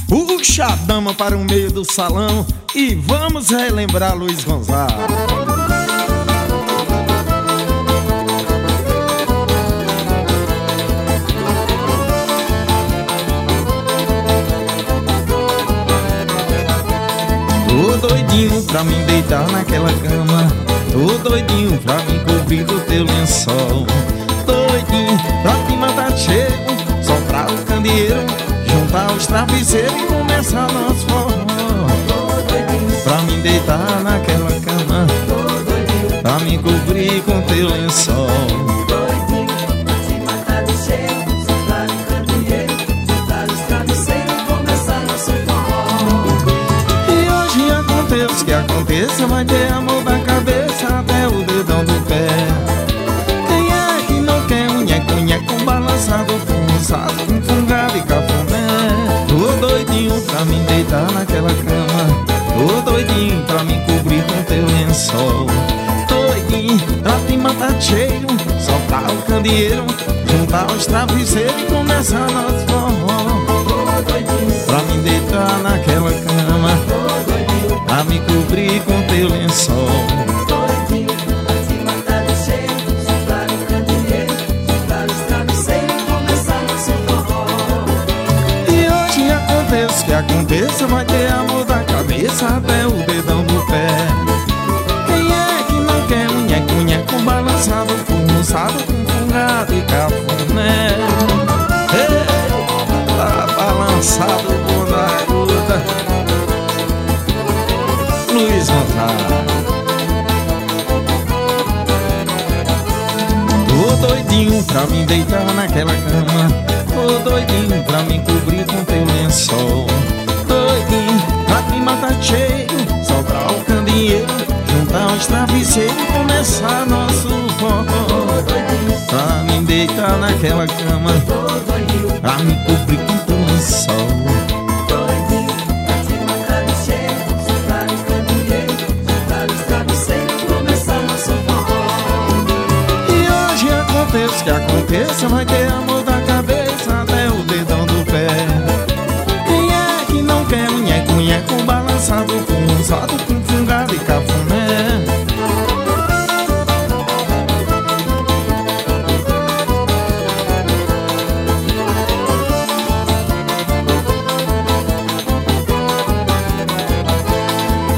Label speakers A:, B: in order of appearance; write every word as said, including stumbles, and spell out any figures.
A: Puxa a dama para o meio do salão e vamos relembrar Luiz Gonzaga. Tô doidinho pra me deitar naquela cama, tô doidinho pra me cobrir do teu lençol, doidinho pra te matar cheio, soprar o candeeiro, juntar os travesseiros e começar nosso forró. Tô doidinho pra me deitar naquela cama, tô doidinho pra me cobrir com teu lençol,
B: doidinho pra te matar de cheio, soprar o candeeiro, juntar os travesseiros e começar nosso forró.
A: E hoje aconteça o que aconteça, vai ter amor da cabeça até o dedão do pé. Quem é que não quer um nheco-nheco balançado, fuçado com fungado e cafuné? Tô doidinho pra me deitar naquela cama, tô doidinho pra me cobrir com teu lençol, doidinho pra te matar cheio, soprar o candeeiro, juntar os travesseiros e começar nosso forró.
B: Tô doidinho
A: Pra me deitar naquela cama,
B: tô doidinho
A: pra me cobrir com teu lençol,
B: doidinho pra te matar de cheio, soprar o candeeiro, juntar os travesseiros e começar nosso forró.
A: e hoje aconteça o que aconteça, vai ter amor da cabeça até o dedão do pé. Quem é que não quer um nheco-nheco balançado, fuçado com fungado e cafuné? Ei, tá balançado bom da garota Luiz Gonzaga. Tô doidinho pra me deitar naquela cama, tô doidinho pra me cobrir com teu lençol, doidinho pra te matar cheio, soprar o candeeiro, juntar os travesseiros e começar nosso forró. Pra me deitar naquela cama,
B: Tô doidinho,
A: pra me cobrir com teu lençol,
B: doidinho pra te matar de cheio, soprar o candeeiro, juntar os travesseiros e começar nosso forró.
A: e hoje aconteça o que aconteça, vai ter amor